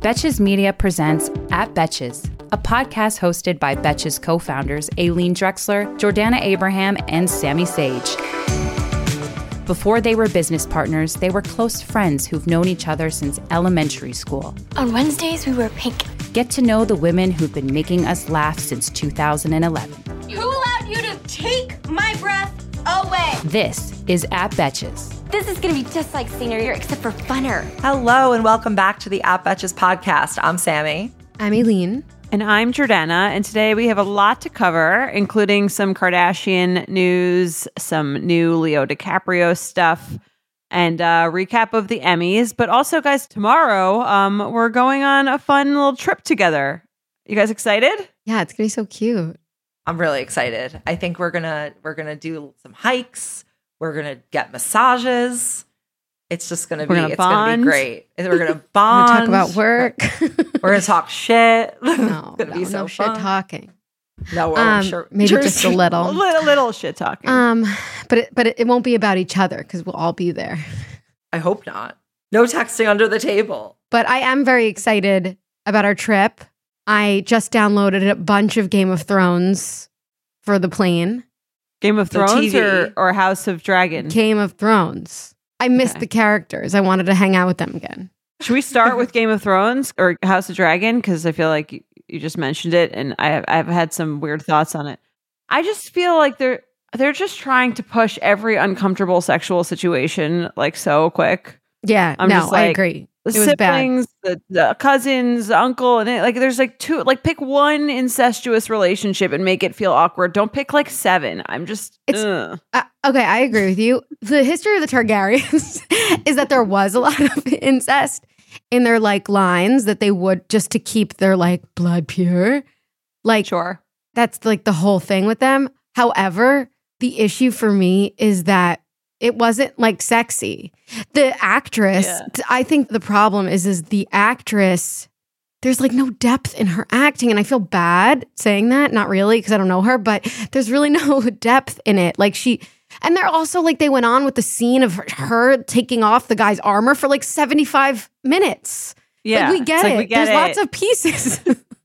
Betches Media presents At Betches, a podcast hosted by Betches co-founders Aileen Drexler, Jordana Abraham, and Sammy Sage. Before they were business partners, they were close friends who've known each other since elementary school. On Wednesdays, we wear pink. Get to know the women who've been making us laugh since 2011. Who allowed you to take my breath away? This is At Betches. This is gonna be just like senior year, except for funner. Hello, and welcome back to the At Betches podcast. I'm Sammy. I'm Aileen. And I'm Jordana, and today we have a lot to cover, including some Kardashian news, some new Leo DiCaprio stuff, and a recap of the Emmys. But also, guys, tomorrow we're going on a fun little trip together. You guys excited? Yeah, it's gonna be so cute. I'm really excited. I think we're gonna do some hikes. We're gonna get massages. It's just gonna be great. We're gonna bond. We're gonna talk about work. We're gonna talk shit. No, it's gonna be so no fun. shit talking. No, sure. Maybe just a little. little shit talking. But it won't be about each other because we'll all be there. I hope not. No texting under the table. But I am very excited about our trip. I just downloaded a bunch of Game of Thrones for the plane. Game of Thrones or House of Dragon? Game of Thrones. I missed the characters. I wanted to hang out with them again. Should we start with Game of Thrones or House of Dragon? Because I feel like you just mentioned it, and I've had some weird thoughts on it. I just feel like they're just trying to push every uncomfortable sexual situation like so quick. Yeah, I agree. The it was siblings, bad. the cousins, the uncle, and there's like two. Like pick one incestuous relationship and make it feel awkward. Don't pick like 7. I'm just. Okay, I agree with you. The history of the Targaryens is that there was a lot of incest in their like lines that they would just to keep their like blood pure. Like, sure, that's like the whole thing with them. However, the issue for me is that it wasn't like sexy. The actress, I think the problem is the actress, there's like no depth in her acting. And I feel bad saying that. Not really, because I don't know her, but there's really no depth in it. Like and they're also like, they went on with the scene of her taking off the guy's armor for like 75 minutes. Yeah. Like we get it. There's lots of pieces.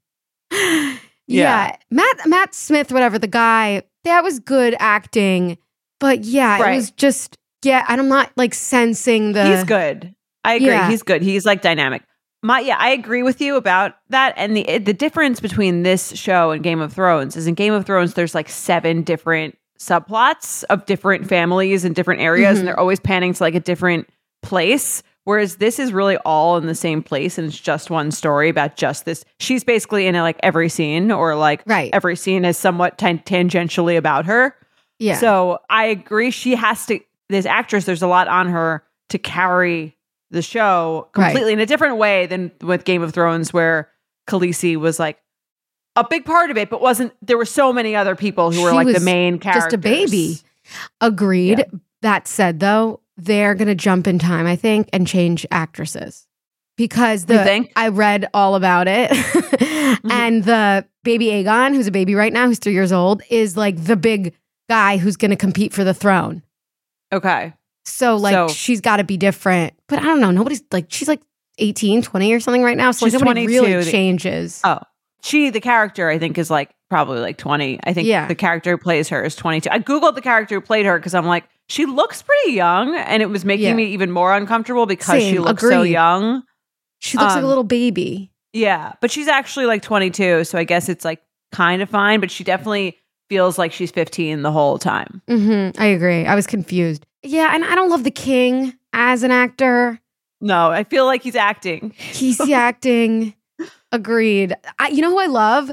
Yeah. Matt Smith, whatever, the guy, that was good acting. But it was just, I'm not like sensing He's good. I agree. Yeah. He's good. He's like dynamic. I agree with you about that. And the difference between this show and Game of Thrones is in Game of Thrones, there's like 7 different subplots of different families in different areas. And they're always panning to like a different place. Whereas this is really all in the same place. And it's just one story about just this. She's basically in like every scene or like every scene is somewhat tangentially about her. Yeah. So I agree. She has to, this actress, there's a lot on her to carry the show completely in a different way than with Game of Thrones, where Khaleesi was like a big part of it, but there were so many other people who were like the main characters. Just a baby. Agreed. Yeah. That said, though, they're going to jump in time, I think, and change actresses. Because I read all about it. And the baby Aegon, who's a baby right now, who's 3 years old, is like the big guy who's going to compete for the throne. Okay. So she's got to be different. But I don't know. Nobody's like, she's like 18, 20 or something right now. So like nobody really changes. Oh, the character, I think, is like probably like 20. I think the character who plays her is 22. I Googled the character who played her because I'm like, she looks pretty young. And it was making me even more uncomfortable because she looks so young. She looks like a little baby. Yeah. But she's actually like 22. So I guess it's like kind of fine. But she definitely feels like she's 15 the whole time. I agree. I was confused. Yeah, and I don't love the king as an actor. No, I feel like he's acting. He's acting. Agreed. You know who I love?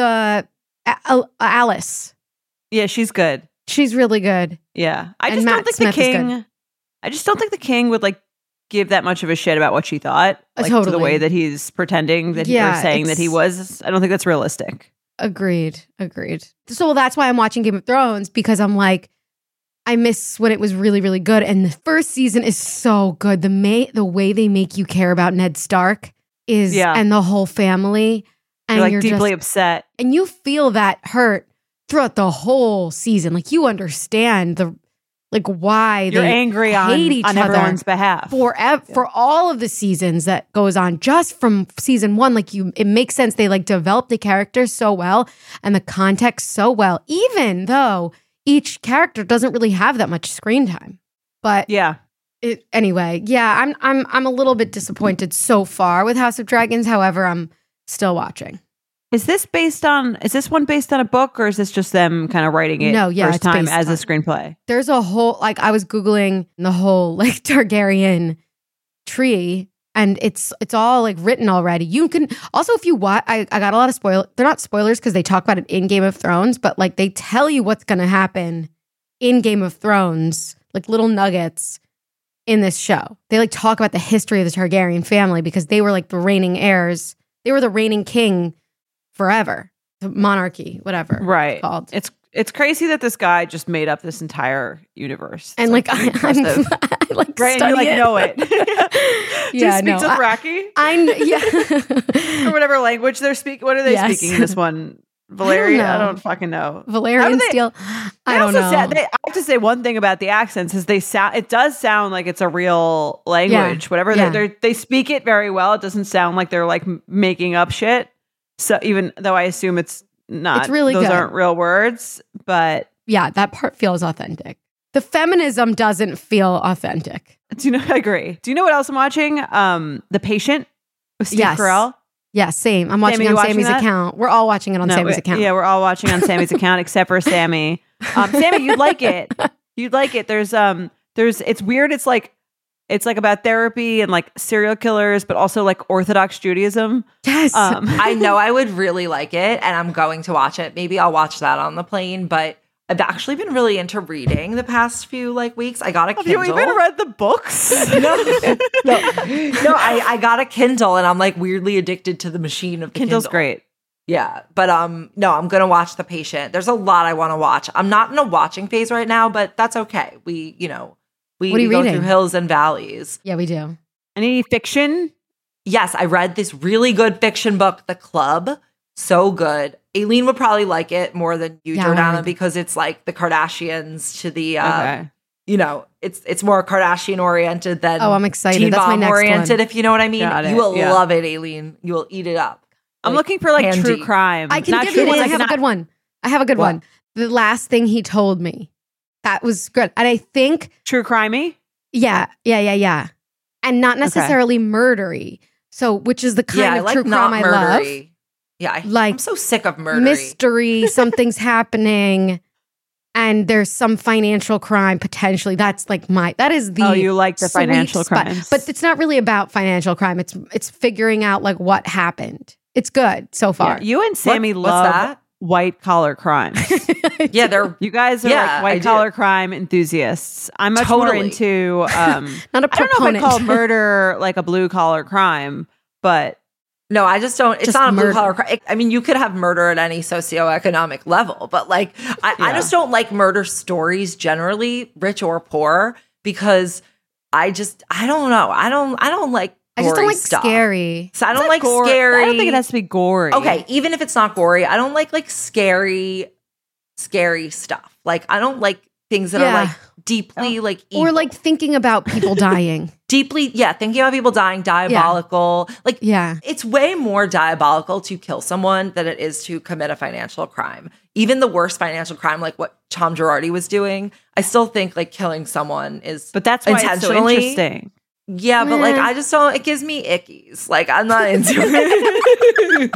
Alice. Yeah, she's good. She's really good. Yeah. I just don't think the king would like give that much of a shit about what she thought. Like to the way that he's pretending that or saying that he was. I don't think that's realistic. Agreed. So that's why I'm watching Game of Thrones, because I'm like, I miss when it was really, really good. And the first season is so good. The way they make you care about Ned Stark and the whole family. And you're deeply upset. And you feel that hurt throughout the whole season. Like you understand like why you're they angry hate each on other everyone's behalf for all of the seasons that goes on. Just from season 1, like it makes sense. They like develop the characters so well and the context so well, even though each character doesn't really have that much screen time. But anyway, yeah, I'm a little bit disappointed so far with House of Dragons. However, I'm still watching. Is this one based on a book, or is this just them kind of writing it first time as a screenplay? There's a whole, like, I was Googling the whole like Targaryen tree, and it's all like written already. You can also, if you watch, I got a lot of spoilers. They're not spoilers because they talk about it in Game of Thrones, but like they tell you what's going to happen in Game of Thrones, like little nuggets in this show. They like talk about the history of the Targaryen family because they were like the reigning heirs. They were the reigning king forever, the monarchy, whatever. Right. It's called. It's crazy that this guy just made up this entire universe. And like I like right, and you like know it. Do you speak Dothraki? Yeah. Or whatever language they're speaking. What are they speaking in this one? Valerian? I don't fucking know. Valerian steel. I don't know. I have to say one thing about the accents is it does sound like it's a real language. Yeah. Whatever they speak it very well. It doesn't sound like they're like making up shit. So even though I assume it's not, it's really those good. aren't real words, but yeah, that part feels authentic. The feminism doesn't feel authentic. I agree. Do you know what else I'm watching? The Patient with Steve Carell. Yeah, same. I'm watching on Sammy's account. We're all watching it on Sammy's account. Yeah, we're all watching on Sammy's account except for Sammy. Sammy, you'd like it. You'd like it. There's it's weird. It's like about therapy and like serial killers, but also like Orthodox Judaism. Yes. I know I would really like it, and I'm going to watch it. Maybe I'll watch that on the plane, but I've actually been really into reading the past few weeks. I got a Kindle. Have you even read the books? No, I got a Kindle, and I'm like weirdly addicted to the machine of the Kindle's Kindle. Great. Yeah, but no, I'm gonna watch The Patient. There's a lot I want to watch. I'm not in a watching phase right now, but that's okay. We go through hills and valleys. Yeah, we do. Any fiction? Yes, I read this really good fiction book, The Club. So good. Aileen would probably like it more than you, Jordana, because it's like the Kardashians to the, it's more Kardashian oriented than I'm excited. Teen That's Mom my next oriented, one. if you know what I mean. You will love it, Aileen. You will eat it up. I'm looking for like true crime. I can give you one. I have a good one. The last thing he told me. That was good. And I think true crimey? Yeah. And not necessarily murdery. So, which is the kind of true crime I love. Yeah, I'm so sick of murder. Mystery, something's happening, and there's some financial crime potentially. That's like that is the you like the financial crimes. But it's not really about financial crime. It's figuring out like what happened. It's good so far. Yeah, you and Sammy love white collar crimes. Yeah, you guys are like white collar crime enthusiasts. I'm much more into not a proponent. I don't know if I call murder like a blue collar crime, but no, I just don't. It's not a blue collar crime. I mean, you could have murder at any socioeconomic level, but like, I just don't like murder stories generally, rich or poor, because I don't know. I don't like. I just don't like stuff. Scary. So I don't like scary. I don't think it has to be gory. Okay, even if it's not gory, I don't like scary stuff. Like I don't like things that are like deeply like evil. Or like thinking about people dying. Deeply, thinking about people dying, diabolical. It's way more diabolical to kill someone than it is to commit a financial crime. Even the worst financial crime, like what Tom Girardi was doing, I still think like killing someone is but that's why it's so interesting. Yeah, but like I just don't. It gives me ickies. Like I'm not into it.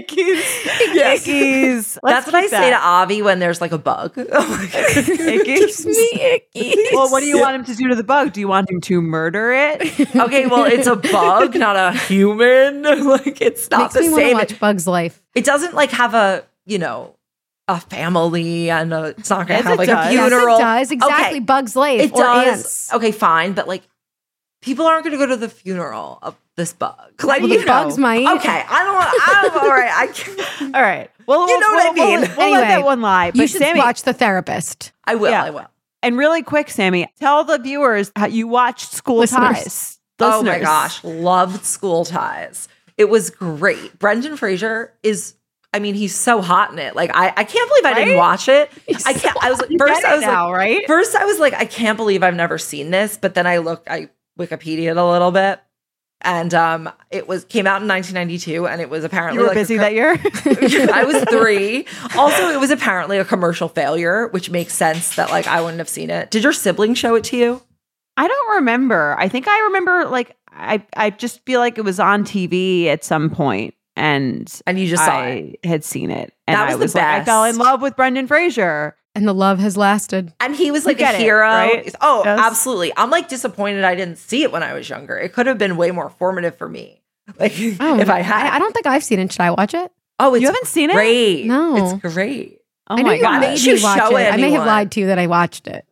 Ickies. That's what I say to Avi when there's like a bug. It gives me ickies. Well, what do you want him to do to the bug? Do you want him to murder it? Okay, well, it's a bug, not a human. Like it's not the same. Makes me want to watch Bug's Life. It doesn't like have a family and it's not going to have like a Yes, funeral. it does. Exactly. Okay. Bug's Life. It does. Ants. Okay, fine, but like. People aren't going to go to the funeral of this bug. Like the bugs might. Okay, I'm all right. I can't. All right. Well, you know what I mean. We'll let that one lie. But you should Sammy, watch The Therapist. I will. I will. And really quick, Sammy, tell the viewers how you watched School Ties. Oh my gosh, loved School Ties. It was great. Brendan Fraser is I mean, he's so hot in it. Like, I can't believe I didn't watch it. I can't. I was like, first I was like, I can't believe I've never seen this. But then I Wikipedia'd a little bit, and it came out in 1992, and it was apparently you were busy that year. I was 3. Also, it was apparently a commercial failure, which makes sense that like I wouldn't have seen it. Did your sibling show it to you? I don't remember. I think I remember like I just feel like it was on TV at some point. And you just saw it. I had seen it. And that was the best. I fell in love with Brendan Fraser. And the love has lasted. And he was like a hero. Right? Oh, yes. Absolutely. I'm like disappointed I didn't see it when I was younger. It could have been way more formative for me. Like if I had. I don't think I've seen it. Should I watch it? Oh, you haven't seen it? Great. No. It's great. Oh my God. Why don't you watch it? I may have lied to you that I watched it.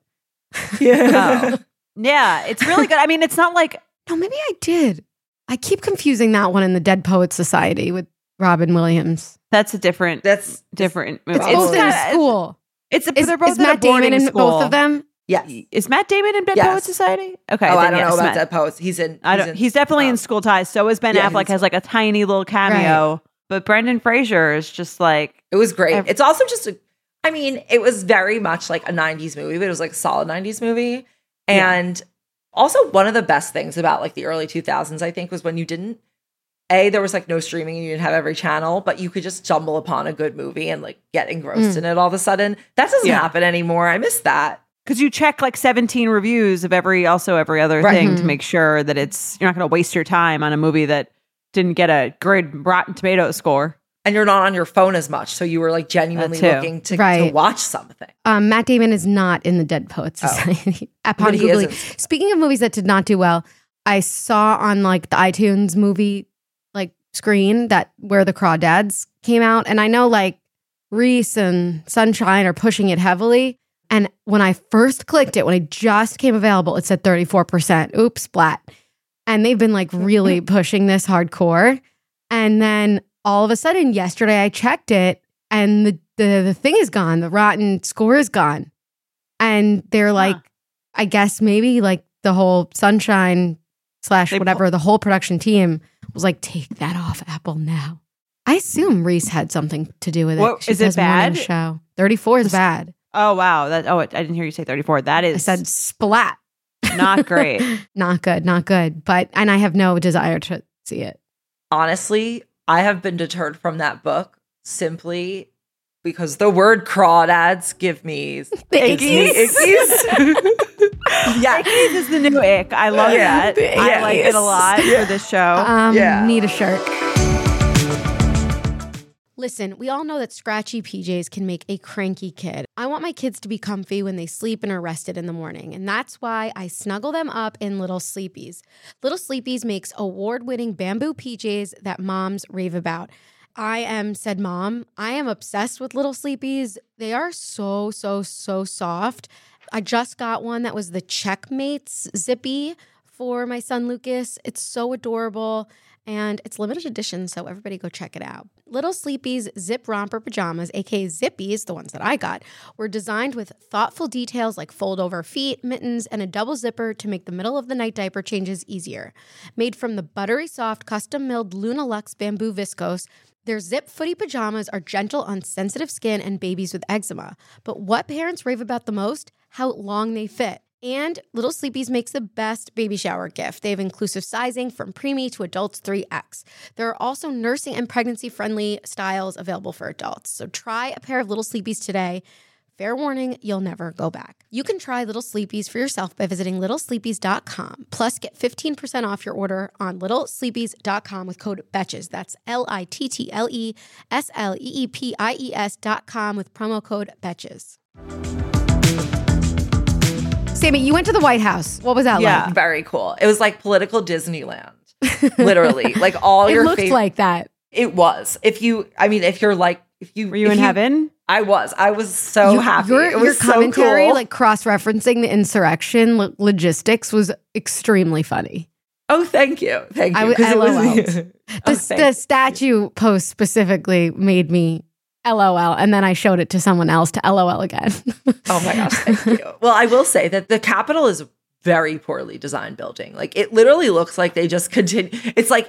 Yeah. Yeah. It's really good. I mean, it's not like. No, maybe I did. I keep confusing that one in the Dead Poets Society with Robin Williams. That's different movie. It's both in school. They're both is Matt Damon in both of them? Yes. Is Matt Damon in Dead Poets Society? Okay. Oh, I don't know about Dead Poets. He's definitely in School Ties. So is Ben Affleck, has like a tiny little cameo. Right. But Brendan Fraser is just like. It was great. It's also just, it was very much like a 90s movie, but it was like a solid 90s movie. And also one of the best things about like the early 2000s, I think, was when you didn't. There was like no streaming and you didn't have every channel, but you could just stumble upon a good movie and like get engrossed in it all of a sudden. That doesn't happen anymore. I miss that. Because you check like 17 reviews of every other thing to make sure that you're not going to waste your time on a movie that didn't get a great Rotten Tomatoes score. And you're not on your phone as much. So you were like genuinely looking to watch something. Matt Damon is not in the Dead Poets Society. Upon Googling. Speaking of movies that did not do well, I saw on like the iTunes movie screen where the Crawdads came out, and I know like Reese and Sunshine are pushing it heavily, and when I first clicked it, when it just came available, it said 34%. Oops, splat. And they've been like really pushing this hardcore, and then all of a sudden yesterday I checked it and the thing is gone, the rotten score is gone, and they're like, I guess maybe like the whole Sunshine / whatever, the whole production team was like, take that off Apple now. I assume Reese had something to do with it. Is it bad? Show 34 is bad. Oh wow! I didn't hear you say 34. That is. I said splat. Not great. Not good. And I have no desire to see it. Honestly, I have been deterred from that book simply because the word crawdads give me ickies. Yeah, ickies is the new ick. I love that. I like it a lot for this show. Need a shirt. Listen, we all know that scratchy PJs can make a cranky kid. I want my kids to be comfy when they sleep and are rested in the morning, and that's why I snuggle them up in Little Sleepies. Little Sleepies makes award-winning bamboo PJs that moms rave about. I am said mom. I am obsessed with Little Sleepies. They are so, so, so soft. I just got one that was the Checkmates Zippy for my son Lucas. It's so adorable, and it's limited edition, so everybody go check it out. Little Sleepies Zip Romper Pajamas, aka Zippies, the ones that I got, were designed with thoughtful details like fold-over feet, mittens, and a double zipper to make the middle-of-the-night diaper changes easier. Made from the buttery soft, custom-milled Luna Luxe bamboo viscose, their zip footy pajamas are gentle on sensitive skin and babies with eczema. But what parents rave about the most? How long they fit. And Little Sleepies makes the best baby shower gift. They have inclusive sizing from preemie to adults 3X. There are also nursing and pregnancy-friendly styles available for adults. So try a pair of Little Sleepies today. Fair warning, you'll never go back. You can try Little Sleepies for yourself by visiting littlesleepies.com. Plus, get 15% off your order on littlesleepies.com with code BETCHES. That's LITTLESLEEPIES.com with promo code BETCHES. Sammy, you went to the White House. What was that like? Very cool. It was like political Disneyland. Literally. Like all your favorite. It looked like that. It was. Were you in heaven? I was so happy. Your commentary, so cool. like cross-referencing the insurrection logistics, was extremely funny. Oh, thank you. Thank you. The statue post specifically made me LOL, and then I showed it to someone else to LOL again. Oh my gosh, thank you. Well, I will say that the Capitol is very poorly designed building. Like it literally looks like they just continue. It's like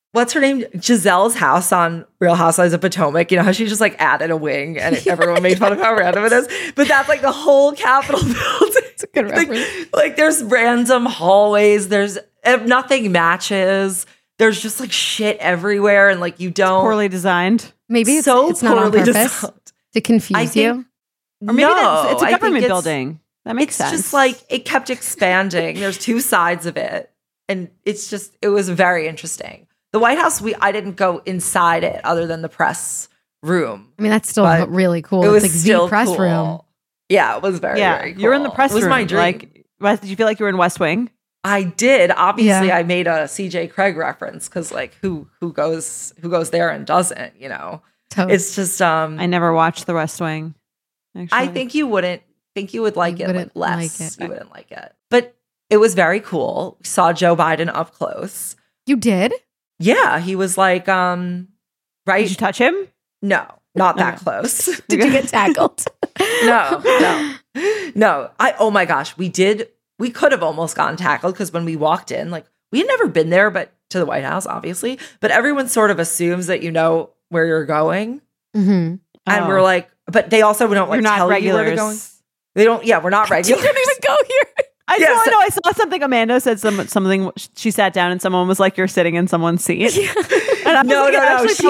what's her name? Giselle's house on Real Housewives of Potomac. You know how she just like added a wing and everyone made fun of how random it is? But that's like the whole Capitol building. It's a good reference. Like there's random hallways. There's nothing matches. There's just like shit everywhere. And like you don't. It's poorly designed. Maybe it's not on purpose to confuse you. Or maybe it's a government building. That makes sense. It's just like it kept expanding. There's two sides of it. And it was very interesting. The White House, I didn't go inside it other than the press room. I mean, that's still really cool. It was like still the press cool. room. Yeah, it was very cool. You're in the press room. It was my dream. Like, did you feel like you were in West Wing? I did. Obviously, I made a CJ Craig reference because like who goes there and doesn't, you know? Totally. It's just I never watched the West Wing. Actually. I think you wouldn't think you would like it like less. You wouldn't like it. But it was very cool. We saw Joe Biden up close. You did? Yeah, he was like, right. Did you touch him? No, not that close. Did you get tackled? No. Oh my gosh, we did. We could have almost gotten tackled because when we walked in, like we had never been there, but to the White House, obviously. But everyone sort of assumes that you know where you're going, and we're like, but they also don't like tell you where they're going. They don't. Yeah, we're not regulars. You don't even go here. I saw something. Amanda said something. She sat down and someone was like, "You're sitting in someone's seat." Yeah. And I no. She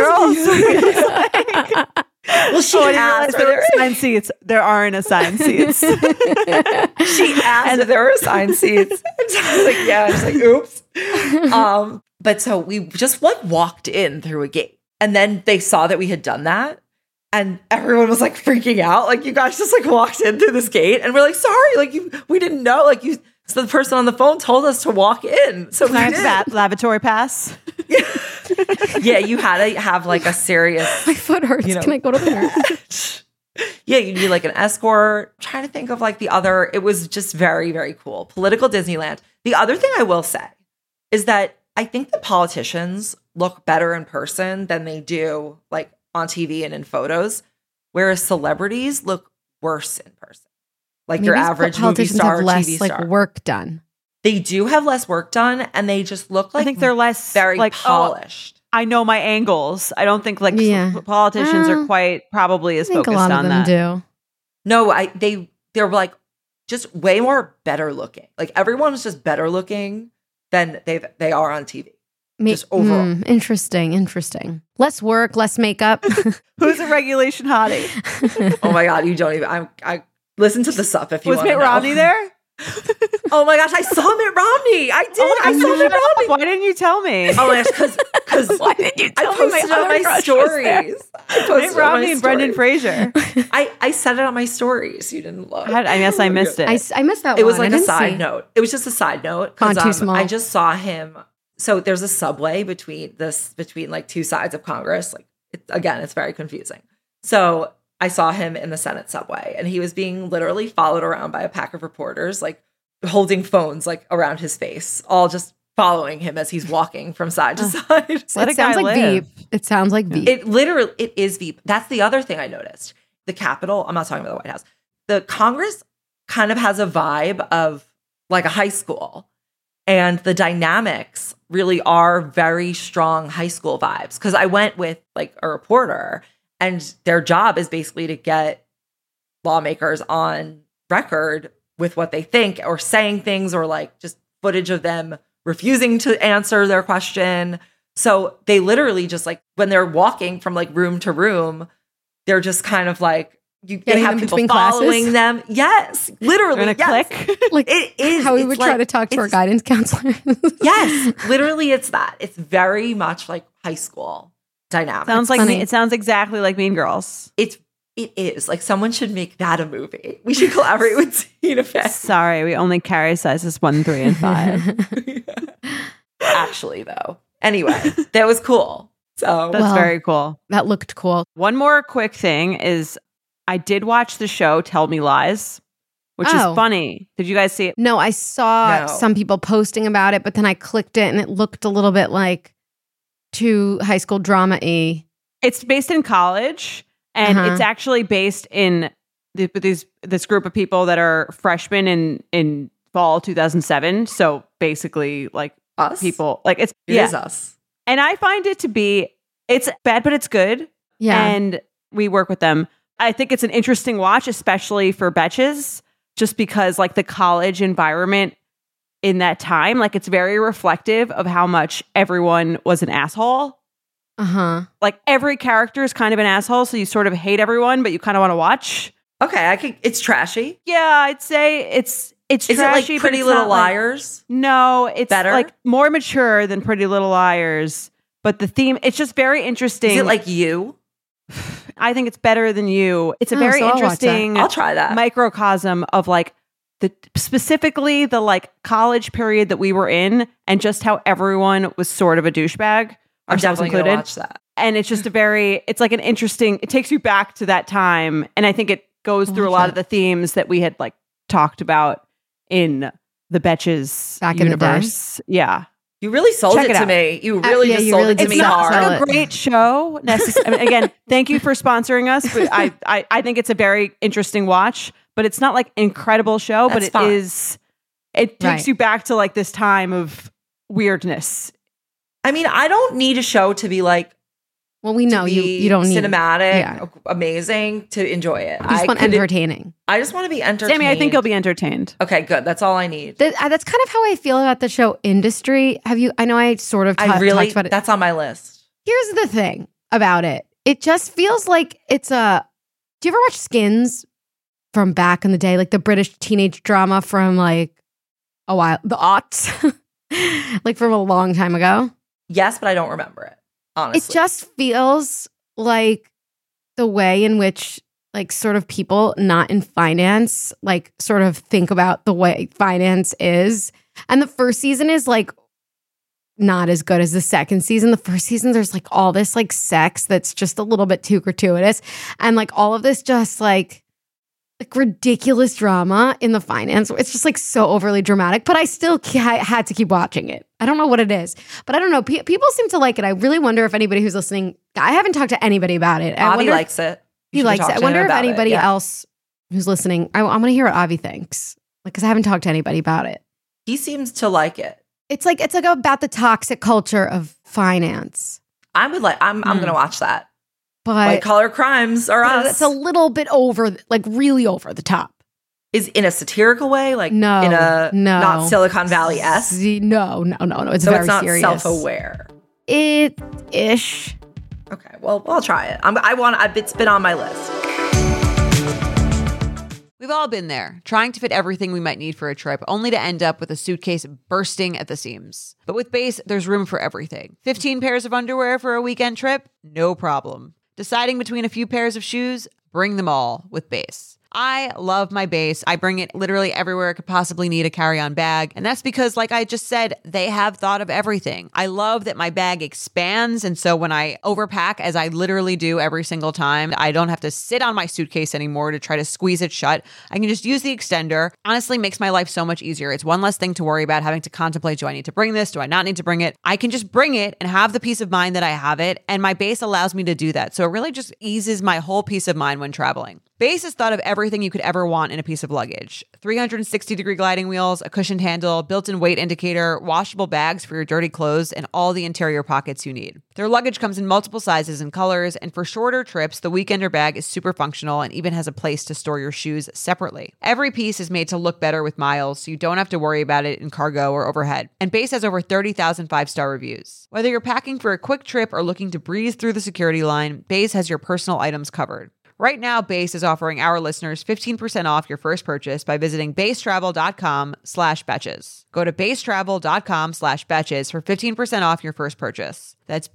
asked. Well, she asked. There were assigned seats. There aren't assigned seats. She asked if there were assigned seats. I was like, yeah. I was like, oops. But so we just like walked in through a gate, and then they saw that we had done that. And everyone was like freaking out. Like, you guys just like walked in through this gate. And we're like, sorry, like we didn't know. Like so the person on the phone told us to walk in. So Can I have that lavatory pass? Yeah, you had to have like a serious. My foot hurts. Can I go to the nurse? Yeah, you need like an escort. I'm trying to think of like the other. It was just very, very cool. Political Disneyland. The other thing I will say is that I think the politicians look better in person than they do like on TV and in photos, whereas celebrities look worse in person. Like maybe your average movie star, have less TV star. Like work done. They do have less work done, and they just look like I think they're less very like polished. I know my angles. I don't think like politicians are quite probably as focused on that. I think a lot of them do. No, they're like just way more better looking. Like everyone's just better looking than they are on TV. Just overall. Interesting. Less work, less makeup. Who's a regulation hottie? Oh my God, you don't even. I listen to this up if you want to know. Was Mitt Romney there? Oh my gosh, I saw Mitt Romney. I did. I saw Mitt Romney. Why didn't you tell me? Oh my gosh, because why didn't you tell me? I posted it on my stories. Mitt Romney and Brendan Fraser. I said it on my stories. You didn't look. I guess I missed it. I missed that. It was like a side note. It was just a side note because too small. I just saw him. So there's a subway between like two sides of Congress. Like it's very confusing. So I saw him in the Senate subway, and he was being literally followed around by a pack of reporters, like holding phones like around his face, all just following him as he's walking from side to side. It sounds like Veep. It sounds like Veep. It is Veep. That's the other thing I noticed. The Capitol, I'm not talking about the White House. The Congress kind of has a vibe of like a high school. And the dynamics really are very strong high school vibes. Because I went with like a reporter, and their job is basically to get lawmakers on record with what they think or saying things, or like just footage of them refusing to answer their question. So they literally just like when they're walking from like room to room, they're just kind of like, they have people following them. Yes, literally. In a click. Like it is how we would try to talk to our guidance counselor. Yes, literally, it's that. It's very much like high school dynamic. It sounds exactly like Mean Girls. It is like someone should make that a movie. We should collaborate with Tina Fey. Sorry, we only carry sizes 1, 3, and 5. Actually, though. Anyway, that was cool. So that's very cool. That looked cool. One more quick thing is, I did watch the show Tell Me Lies, which is funny. Did you guys see it? No, I saw some people posting about it, but then I clicked it and it looked a little bit like too high school drama-y. It's based in college, and it's actually based in this group of people that are freshmen in fall 2007. So basically, like us people, like it is us. And I find it to be, it's bad, but it's good. Yeah. And we work with them. I think it's an interesting watch, especially for Betches, just because like the college environment in that time, like it's very reflective of how much everyone was an asshole. Like every character is kind of an asshole, so you sort of hate everyone, but you kind of want to watch. Okay, it's trashy. Yeah, I'd say it's is trashy. It like Pretty Little Liars? No, it's better, like more mature than Pretty Little Liars. But the theme, it's just very interesting. Is it like You? I think it's better than You. It's a very interesting. I'll try that microcosm of like specifically the like college period that we were in, and just how everyone was sort of a douchebag. I'm definitely included. Gonna watch that. And it's just it's like an interesting, it takes you back to that time. And I think it goes through a lot of the themes that we had like talked about in the Betches back universe. In the day. Yeah. You really sold it to me. You really just sold it to me hard. It's not a great show. Again, thank you for sponsoring us. But I think it's a very interesting watch, but it's not like incredible show, but it takes you back to like this time of weirdness. I mean, I don't need a show to be like, well, we know you don't need cinematic, amazing to enjoy it. You just want entertaining. I just want to be entertained. Sammy, I think you'll be entertained. Okay, good. That's all I need. That's kind of how I feel about the show Industry. I know I sort of talked about it. That's on my list. Here's the thing about it. It just feels like it's do you ever watch Skins from back in the day? Like the British teenage drama from like a while, the aughts, like from a long time ago. Yes, but I don't remember it, honestly. It just feels like the way in which like sort of people not in finance like sort of think about the way finance is. And the first season is like not as good as the second season. The first season, there's like all this like sex that's just a little bit too gratuitous. And like all of this just like ridiculous drama in the finance. It's just like so overly dramatic, but I still had to keep watching it. I don't know what it is, but I don't know. People seem to like it. I really wonder if anybody who's listening, I haven't talked to anybody about it. Avi likes it. He likes it. I wonder if anybody else who's listening, I want to hear what Avi thinks. Like, because I haven't talked to anybody about it. He seems to like it. It's like about the toxic culture of finance. I'm going to watch that. But White Collar Crimes are us. It's a little bit over, like really over the top. Is in a satirical way, like no, not Silicon Valley-esque. No. It's so very it's not serious. Self-aware. It-ish. Okay, well, I'll try it. It's been on my list. We've all been there, trying to fit everything we might need for a trip, only to end up with a suitcase bursting at the seams. But with Base, there's room for everything. 15 pairs of underwear for a weekend trip? No problem. Deciding between a few pairs of shoes? Bring them all with Base. I love my Base. I bring it literally everywhere I could possibly need a carry-on bag. And that's because, like I just said, they have thought of everything. I love that my bag expands. And so when I overpack, as I literally do every single time, I don't have to sit on my suitcase anymore to try to squeeze it shut. I can just use the extender. Honestly, makes my life so much easier. It's one less thing to worry about having to contemplate, do I need to bring this? Do I not need to bring it? I can just bring it and have the peace of mind that I have it. And my Base allows me to do that. So it really just eases my whole peace of mind when traveling. Base has thought of everything you could ever want in a piece of luggage. 360-degree gliding wheels, a cushioned handle, built-in weight indicator, washable bags for your dirty clothes, and all the interior pockets you need. Their luggage comes in multiple sizes and colors, and for shorter trips, the Weekender bag is super functional and even has a place to store your shoes separately. Every piece is made to look better with miles, so you don't have to worry about it in cargo or overhead. And Base has over 30,000 five-star reviews. Whether you're packing for a quick trip or looking to breeze through the security line, Base has your personal items covered. Right now, Base is offering our listeners 15% off your first purchase by visiting basetravel.com/betches. Go to basetravel.com/betches for 15% off your first purchase. That's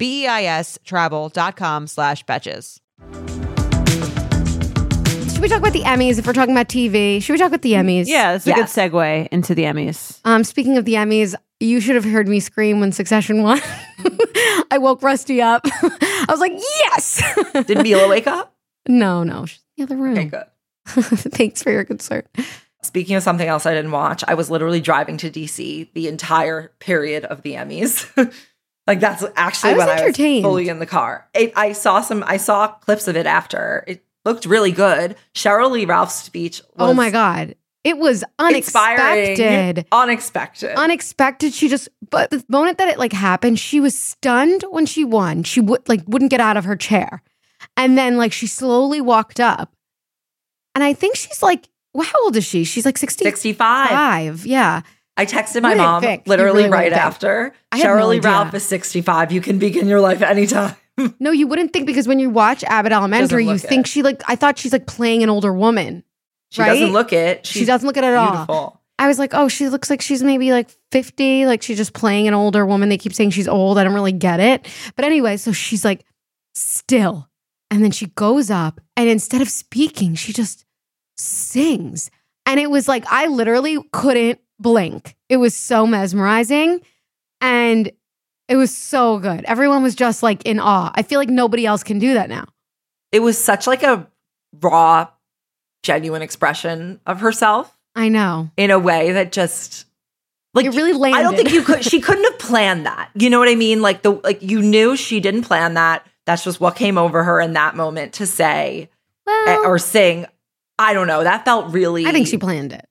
BEIS travel.com/betches. Should we talk about the Emmys if we're talking about TV? Should we talk about the Emmys? Yeah, that's a good segue into the Emmys. Speaking of the Emmys, you should have heard me scream when Succession won. I woke Rusty up. I was like, yes! Did Mila wake up? No, she's in the other room. Okay, good. Thanks for your concern. Speaking of something else I didn't watch, I was literally driving to DC the entire period of the Emmys. Like that's actually when I was fully in the car. I saw clips of it after. It looked really good. Sheryl Lee Ralph's speech was oh my God. It was unexpected. Unexpected. But the moment that it like happened, she was stunned when she won. She wouldn't get out of her chair. And then like she slowly walked up. And I think she's like, well, how old is she? She's like 65. Yeah. I texted my mom literally really right after. Cheryl Lee Ralph is 65. You can begin your life anytime. No, you wouldn't think, because when you watch Abbott Elementary, you think I thought she's like playing an older woman. She doesn't look it. She doesn't look it at all. I was like, oh, she looks like she's maybe like 50. Like she's just playing an older woman. They keep saying she's old. I don't really get it. But anyway, so she's like still. And then she goes up and instead of speaking, she just sings. And it was like, I literally couldn't blink. It was so mesmerizing. And it was so good. Everyone was just like in awe. I feel like nobody else can do that now. It was such like a raw, genuine expression of herself. I know. In a way that just like it really landed. I don't think she couldn't have planned that. You know what I mean? Like you knew she didn't plan that. That's just what came over her in that moment to say or sing. I don't know. That felt really. I think she planned it.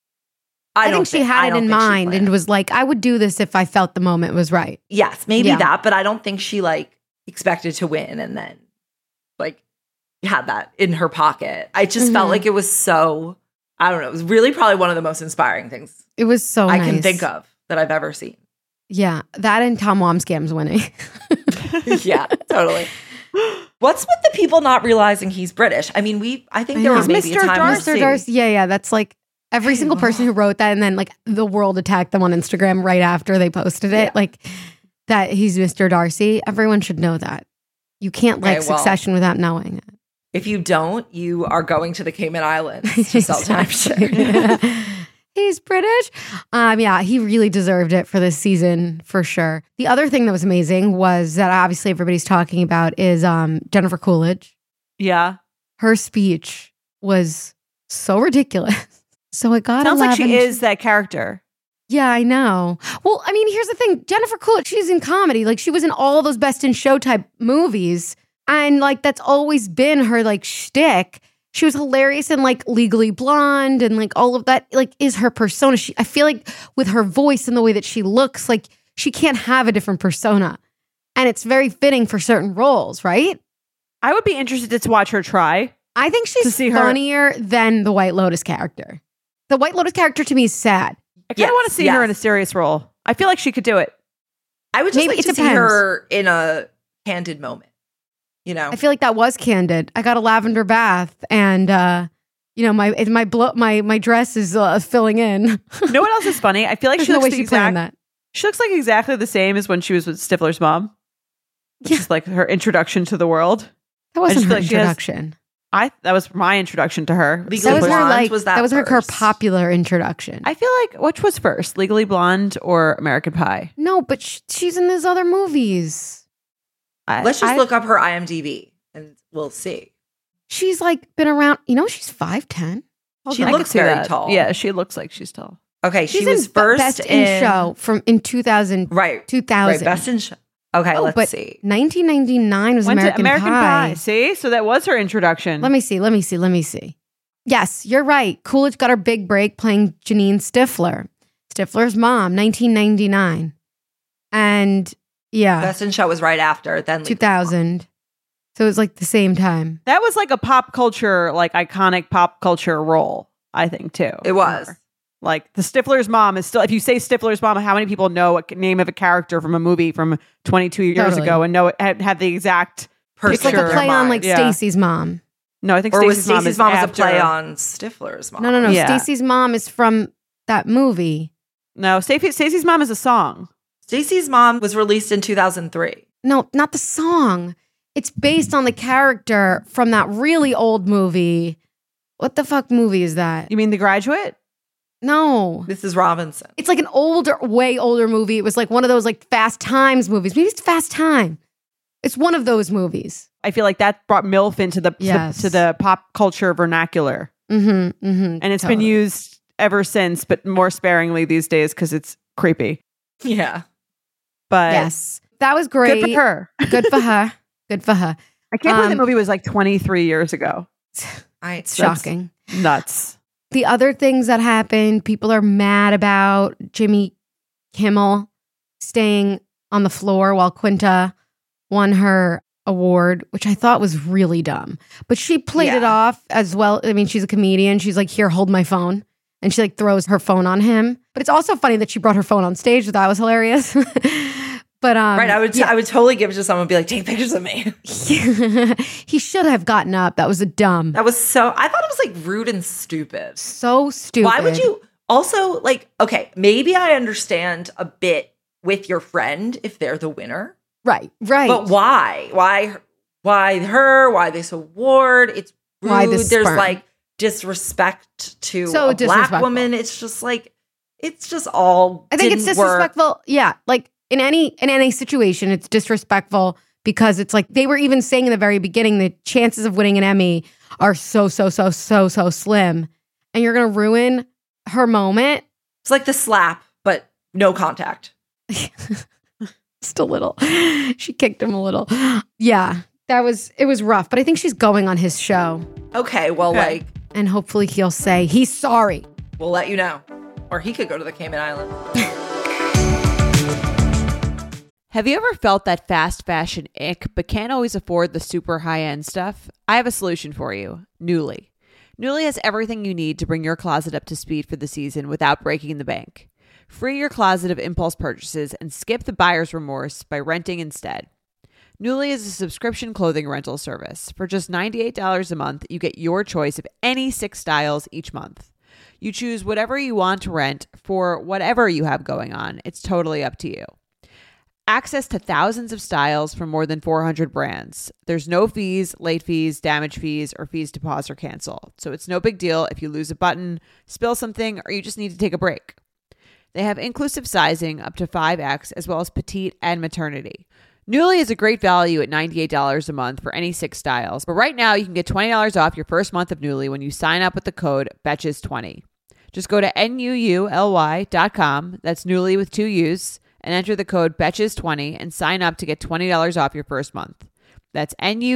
I think she had it in mind and was like, I would do this if I felt the moment was right. Yes, maybe that, but I don't think she like expected to win and then like had that in her pocket. I just felt like it was so, I don't know, it was really probably one of the most inspiring things. It was so I can think of that I've ever seen. Yeah, that and Tom Wamskam's winning. Yeah, totally. What's with the people not realizing he's British? I mean, I think there was maybe a time. Mr. Darcy. Yeah, that's like every single person who wrote that, and then like the world attacked them on Instagram right after they posted it. Yeah. Like that he's Mr. Darcy. Everyone should know that. You can't like Succession without knowing it. If you don't, you are going to the Cayman Islands to sell timeshare. He's British. Yeah, he really deserved it for this season for sure. The other thing that was amazing was that obviously everybody's talking about is Jennifer Coolidge. Yeah. Her speech was so ridiculous. So it got sounds like she is that character. Yeah, I know. Well, I mean, here's the thing. Jennifer Coolidge, she's in comedy. Like she was in all those Best in Show type movies. And like that's always been her like shtick. She was hilarious in like Legally Blonde and like all of that like is her persona. I feel like with her voice and the way that she looks, like she can't have a different persona. And it's very fitting for certain roles, right? I would be interested to watch her try. I think she's funnier than the White Lotus character. The White Lotus character to me is sad. I kind of want to see her in a serious role. I feel like she could do it. I would just like to see her in a candid moment. You know, I feel like that was candid. I got a lavender bath, and you know, my dress is filling in. You know what else is funny? I feel like she looks She looks like exactly the same as when she was with Stifler's mom. Which is like her introduction to the world. That wasn't her introduction. That was my introduction to her. Legally Blonde was her popular introduction. I feel like which was first, Legally Blonde or American Pie? No, but she's in these other movies. Let's just look up her IMDb and we'll see. She's like been around. You know, she's 5'10". She looks very tall. Yeah, she looks like she's tall. Okay, she was first Best in Show in 2000. Right, 2000. Right, Best in Show. Okay, let's see. 1999 was American Pie. See, so that was her introduction. Let me see. Yes, you're right. Coolidge got her big break playing Janine Stifler, Stifler's mom, 1999, and yeah, Best in Show was right after then 2000. So it was like the same time. That was like a pop culture, like iconic pop culture role, I think too. It was. Like the Stifler's mom is still, if you say Stifler's mom, how many people know a name of a character from a movie from 22 years ago and know it had the exact picture? It's like a play on like Stacy's mom. No, I think Stacey's mom is a play on Stifler's mom. No. Yeah. Stacy's mom is from that movie. No, Stacy's mom is a song. Stacy's mom was released in 2003. No, not the song. It's based on the character from that really old movie. What the fuck movie is that? You mean The Graduate? No. Mrs. Robinson. It's like an way older movie. It was like one of those like Fast Times movies. Maybe it's Fast Time. It's one of those movies. I feel like that brought MILF into the to the pop culture vernacular. And it's been used ever since, but more sparingly these days because it's creepy. Yeah. But yes, that was great. Good for her. Good for her. Good for her. I can't believe the movie was like 23 years ago. It's shocking. Nuts. The other things that happened, people are mad about Jimmy Kimmel staying on the floor while Quinta won her award, which I thought was really dumb. But she played it off as well. I mean, she's a comedian. She's like, here, hold my phone. And she like throws her phone on him. But it's also funny that she brought her phone on stage. That was hilarious. But right, I would totally give it to someone and be like, take pictures of me. He should have gotten up. That was I thought it was like rude and stupid. So stupid. Why would you also like, okay, maybe I understand a bit with your friend if they're the winner. Right. But why? Why her? Why this award? It's rude. Why this There's sperm? Like disrespect to a black woman. It's just all I think it's disrespectful. Work. Yeah. Like in any situation, it's disrespectful because it's like they were even saying in the very beginning the chances of winning an Emmy are so slim. And you're gonna ruin her moment. It's like the slap, but no contact. Just a little. She kicked him a little. Yeah. It was rough, but I think she's going on his show. Okay, well, like... And hopefully he'll say he's sorry. We'll let you know. Or he could go to the Cayman Islands. Have you ever felt that fast fashion ick, but can't always afford the super high-end stuff? I have a solution for you. Nuuly. Nuuly has everything you need to bring your closet up to speed for the season without breaking the bank. Free your closet of impulse purchases and skip the buyer's remorse by renting instead. Nuuly is a subscription clothing rental service. For just $98 a month, you get your choice of any 6 styles each month. You choose whatever you want to rent for whatever you have going on. It's totally up to you. Access to thousands of styles from more than 400 brands. There's no fees, late fees, damage fees, or fees to pause or cancel. So it's no big deal if you lose a button, spill something, or you just need to take a break. They have inclusive sizing up to 5X as well as petite and maternity. Nuuly is a great value at $98 a month for any 6 styles. But right now you can get $20 off your first month of Nuuly when you sign up with the code BETCHES20. Just go to NUULY.com, that's Nuuly with 2 U's, and enter the code BETCHES20 and sign up to get $20 off your first month. That's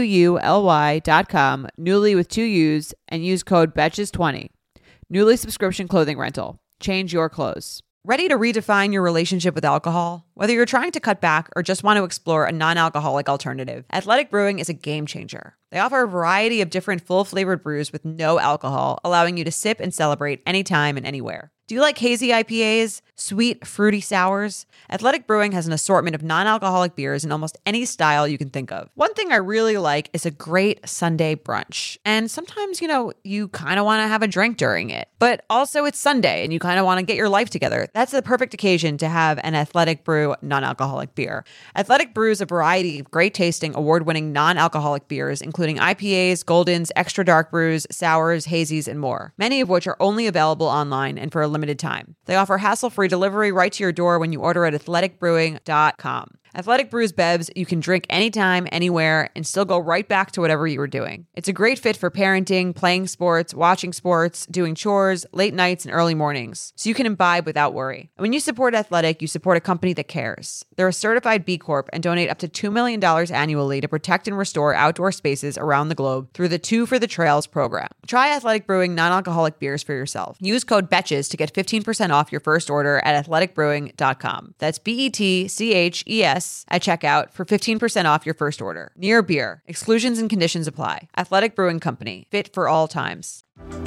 NUULY.com, Nuuly with 2 U's, and use code BETCHES20. Nuuly subscription clothing rental. Change your clothes. Ready to redefine your relationship with alcohol? Whether you're trying to cut back or just want to explore a non-alcoholic alternative, Athletic Brewing is a game changer. They offer a variety of different full-flavored brews with no alcohol, allowing you to sip and celebrate anytime and anywhere. Do you like hazy IPAs, sweet, fruity sours? Athletic Brewing has an assortment of non-alcoholic beers in almost any style you can think of. One thing I really like is a great Sunday brunch. And sometimes, you kind of want to have a drink during it. But also it's Sunday and you kind of want to get your life together. That's the perfect occasion to have an Athletic Brew non-alcoholic beer. Athletic brews a variety of great tasting, award-winning non-alcoholic beers, including IPAs, Goldens, extra dark brews, sours, hazies, and more. Many of which are only available online and for a limited time. They offer hassle-free delivery right to your door when you order at athleticbrewing.com. Athletic Brews Bevs you can drink anytime, anywhere, and still go right back to whatever you were doing. It's a great fit for parenting, playing sports, watching sports, doing chores, late nights, and early mornings, so you can imbibe without worry. And when you support Athletic, you support a company that cares. They're a certified B Corp and donate up to $2 million annually to protect and restore outdoor spaces around the globe through the 2 for the Trails program. Try Athletic Brewing non-alcoholic beers for yourself. Use code BETCHES to get 15% off your first order at athleticbrewing.com. That's BETCHES at checkout for 15% off your first order. Near Beer. Exclusions and conditions apply. Athletic Brewing Company. Fit for all times.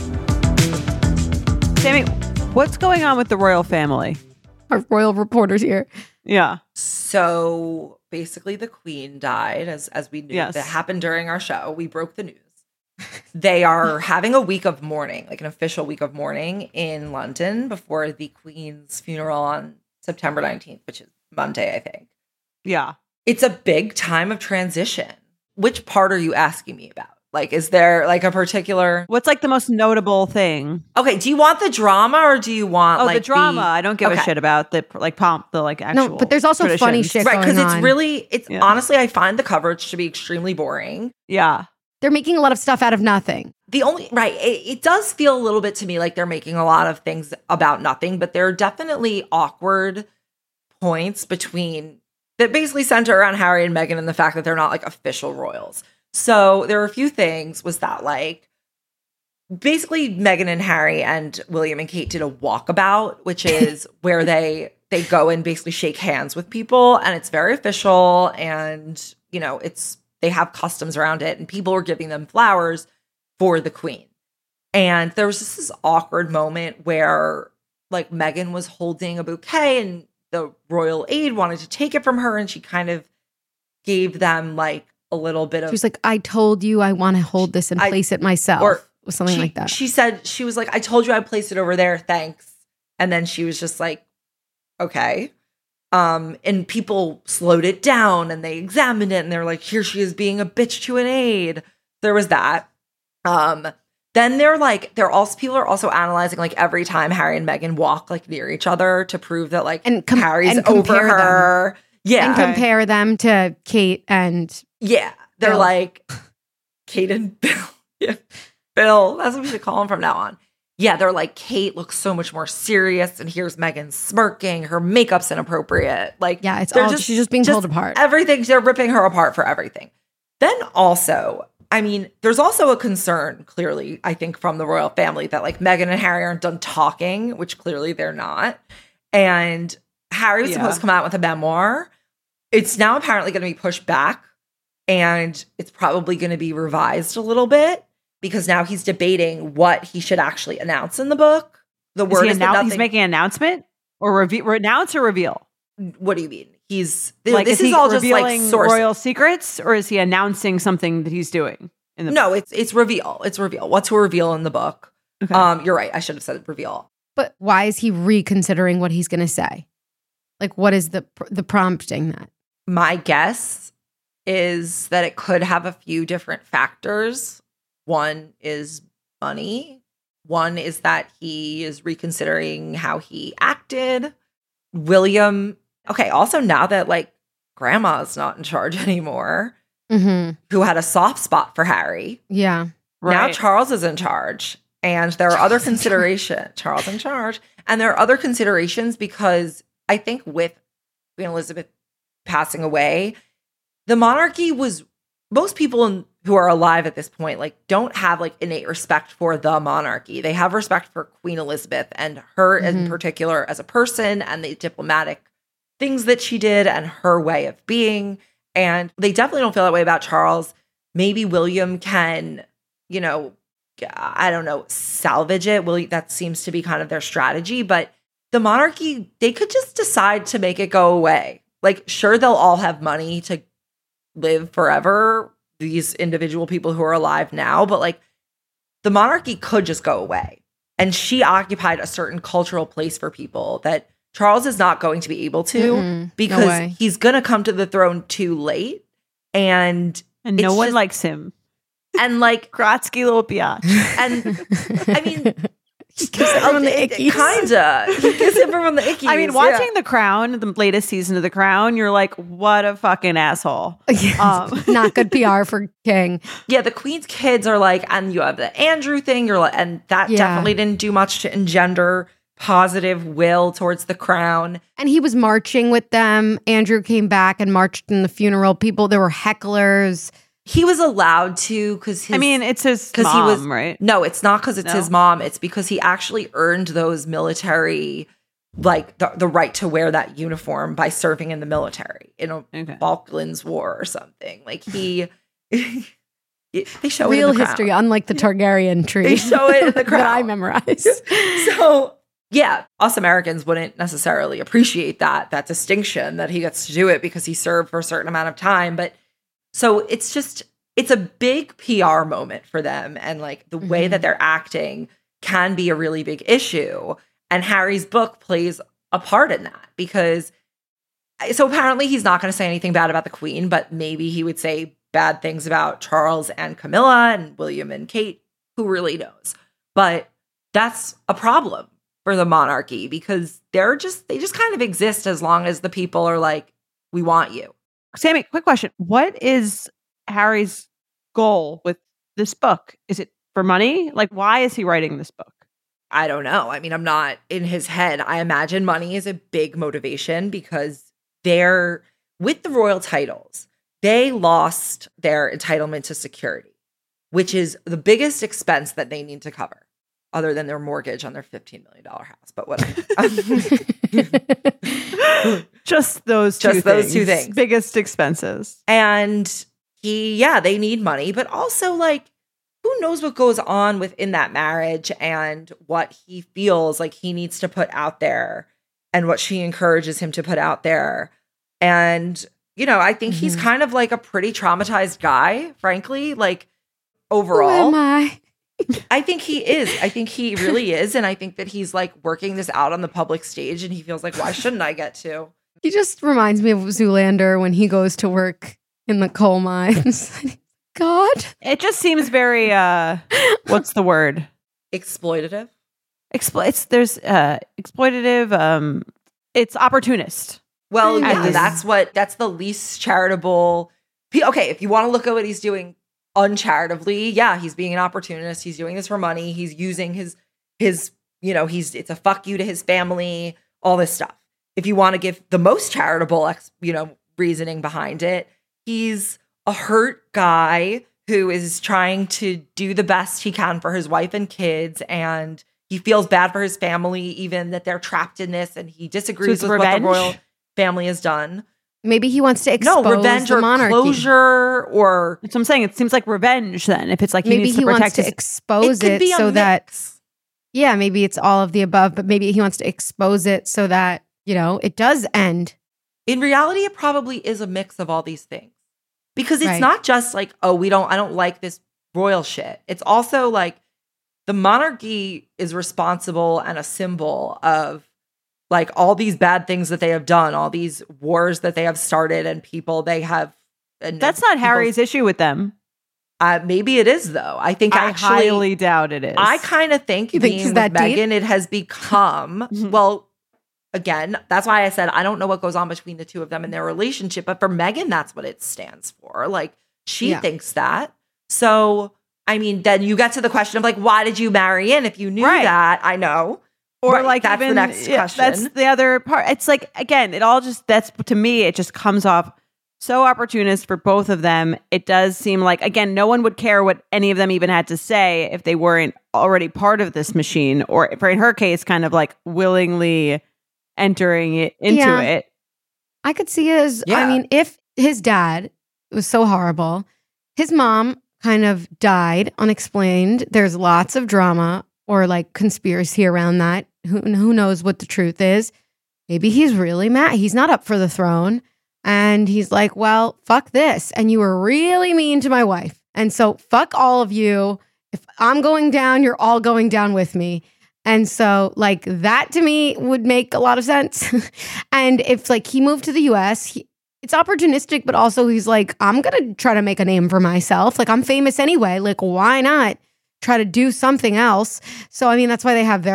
Sammy, what's going on with the royal family? Our royal reporters here. Yeah. So basically the queen died, as we knew. Yes. That happened during our show. We broke the news. They are having a week of mourning, like an official week of mourning in London before the queen's funeral on September 19th, which is Monday, I think. Yeah. It's a big time of transition. Which part are you asking me about? Like, is there like a particular... What's like the most notable thing? Okay, do you want the drama or do you want the drama? I don't give a shit about the like pomp, the like actual... No, but there's also funny shit going on. Right, because honestly, I find the coverage to be extremely boring. Yeah. They're making a lot of stuff out of nothing. It does feel a little bit to me like they're making a lot of things about nothing, but there are definitely awkward points that basically center around Harry and Meghan and the fact that they're not like official royals. So there were a few things was that like basically Meghan and Harry and William and Kate did a walkabout, which is where they go and basically shake hands with people, and it's very official, and they have customs around it, and people were giving them flowers for the Queen. And there was just this awkward moment where like Meghan was holding a bouquet and the royal aide wanted to take it from her, and she kind of gave them like a little bit of— She was like, I told you I want to hold this and place it myself. Or something like that. She said, she was like, I told you I'd place it over there. Thanks. And then she was just like, okay. And people slowed it down and they examined it and they're like, here she is being a bitch to an aide. There was that. Then people are also analyzing like every time Harry and Meghan walk like near each other to prove that like Harry's over her. Them. Yeah. And compare them to Kate and they're Bill. Like Kate and Bill. Yeah. Bill. That's what we should call him from now on. Yeah, they're like, Kate looks so much more serious, and here's Meghan smirking. Her makeup's inappropriate. Like, yeah, she's just being pulled apart. Everything, they're ripping her apart for everything. Then also, I mean, there's also a concern, clearly, I think, from the royal family that like Meghan and Harry aren't done talking, which clearly they're not. And Harry was supposed to come out with a memoir. It's now apparently going to be pushed back, and it's probably going to be revised a little bit. Because now he's debating what he should actually announce in the book. The word is that nothing— he's making an announcement or announce or reveal? What do you mean? He's like, this is all just like royal secrets, or is he announcing something that he's doing in the book? No, it's reveal. It's reveal. What to reveal in the book. Okay. You're right. I should have said reveal. But why is he reconsidering what he's going to say? Like, what is the prompting that? My guess is that it could have a few different factors. One is money. One is that he is reconsidering how he acted. William, okay, also now that like grandma's not in charge anymore, who had a soft spot for Harry. Yeah. Right. Now Charles is in charge. And there are other considerations. Charles in charge. And there are other considerations because I think with Queen Elizabeth passing away, the monarchy was— most people who are alive at this point like don't have like innate respect for the monarchy. They have respect for Queen Elizabeth and her in particular as a person and the diplomatic things that she did and her way of being. And they definitely don't feel that way about Charles. Maybe William can, I don't know, salvage it. That seems to be kind of their strategy. But the monarchy, they could just decide to make it go away. Like, sure, they'll all have money to live forever, these individual people who are alive now, but like the monarchy could just go away. And she occupied a certain cultural place for people that Charles is not going to be able to because he's going to come to the throne too late. And no one likes him. And like Grotsky little biatch. And I mean, he gives everyone the ickies. Kinda. He gives everyone the ickies. I mean, watching The Crown, the latest season of The Crown, you're like, what a fucking asshole. Not good PR for King. Yeah, the Queen's kids are like, and you have the Andrew thing, you're like, and that definitely didn't do much to engender positive will towards the crown. And he was marching with them. Andrew came back and marched in the funeral. There were hecklers. He was allowed to because it's his mom, right? No, it's not because it's his mom. It's because he actually earned those military, like the right to wear that uniform by serving in the military in a Falklands War or something. Like they show real it in the history, Crown. Unlike the Targaryen tree. They show it in the Crown. that I memorized. So yeah, us Americans wouldn't necessarily appreciate that distinction that he gets to do it because he served for a certain amount of time, but. So it's a big PR moment for them. And like the way that they're acting can be a really big issue. And Harry's book plays a part in that because so apparently he's not going to say anything bad about the Queen, but maybe he would say bad things about Charles and Camilla and William and Kate, who really knows. But that's a problem for the monarchy because they just kind of exist as long as the people are like, we want you. Sammy, quick question. What is Harry's goal with this book? Is it for money? Like, why is he writing this book? I don't know. I mean, I'm not in his head. I imagine money is a big motivation because with the royal titles, they lost their entitlement to security. which is the biggest expense that they need to cover, other than their mortgage on their $15 million house. But whatever. Just those two things. Biggest expenses. And they need money, but also like, who knows what goes on within that marriage and what he feels like he needs to put out there and what she encourages him to put out there. And, I think he's kind of like a pretty traumatized guy, frankly, like overall. Who am I? I think he is. I think he really is. And I think that he's like working this out on the public stage and he feels like, why shouldn't I get to? He just reminds me of Zoolander when he goes to work in the coal mines. God. It just seems very, what's the word? Exploitative? There's exploitative, it's opportunist. Well, yeah, that's the least charitable. Okay, if you want to look at what he's doing uncharitably, yeah, he's being an opportunist. He's doing this for money. He's using his it's a fuck you to his family, all this stuff. If you want to give the most charitable, reasoning behind it, he's a hurt guy who is trying to do the best he can for his wife and kids, and he feels bad for his family, even that they're trapped in this, and he disagrees with what the royal family has done. Maybe he wants to expose revenge the or monarchy. Closure, or that's what I'm saying. It seems like revenge. Then, if it's like maybe he wants to expose it so that maybe it's all of the above, but maybe he wants to expose it so that it does end. In reality, it probably is a mix of all these things. Because it's not just like, I don't like this royal shit. It's also like the monarchy is responsible and a symbol of like all these bad things that they have done, all these wars that they have started and people they have. And that's not Harry's issue with them. Maybe it is, though. I think I highly doubt it is. I kind of think being with Meghan, it has become, well, again, that's why I said I don't know what goes on between the two of them in their relationship. But for Meghan, that's what it stands for. Like, she thinks that. So, I mean, then you get to the question of like, why did you marry in if you knew that? I know. Or like, that's even, the next question. That's the other part. It's like, again, to me, it just comes off so opportunist for both of them. It does seem like, again, no one would care what any of them even had to say if they weren't already part of this machine, or for in her case, kind of like willingly entering it into it. I could see it as, I mean, if his dad was so horrible, his mom kind of died unexplained. There's lots of drama or like conspiracy around that. Who knows what the truth is? Maybe he's really mad. He's not up for the throne. And he's like, well, fuck this. And you were really mean to my wife. And so fuck all of you. If I'm going down, you're all going down with me. And so like that to me would make a lot of sense. And if like he moved to the US, it's opportunistic, but also he's like, I'm going to try to make a name for myself. Like I'm famous anyway. Like why not try to do something else? So, I mean, that's why they have